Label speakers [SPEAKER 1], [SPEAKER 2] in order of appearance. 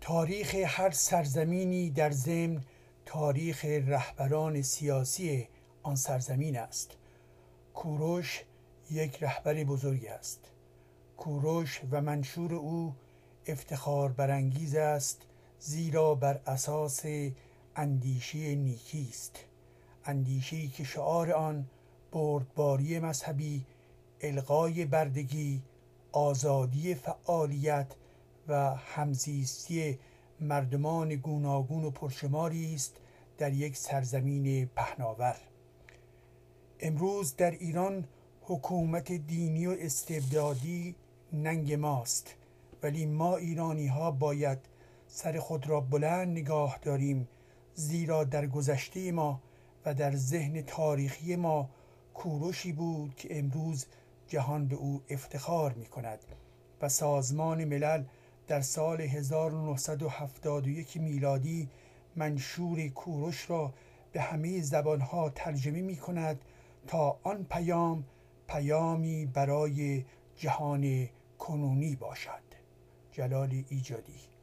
[SPEAKER 1] تاریخ هر سرزمینی در ضمن تاریخ رهبران سیاسی آن سرزمین است. کوروش یک رهبر بزرگ است. کوروش و منشور او افتخار برانگیز است، زیرا بر اساس اندیشه نیکی است، اندیشه‌ای که شعار آن بردباری مذهبی، الغای بردگی، آزادی فعالیت و همزیستی مردمان گوناگون و پرشماری است در یک سرزمین پهناور. امروز در ایران حکومت دینی و استبدادی ننگ ماست، ولی ما ایرانی ها باید سر خود را بلند نگاه داریم، زیرا در گذشته ما و در ذهن تاریخی ما کوروشی بود که امروز جهان به او افتخار می کند و سازمان ملل در سال 1971 میلادی منشور کوروش را به همه زبانها ترجمه می کند تا آن پیام پیامی برای جهان کنونی باشد. جلال ایجادی.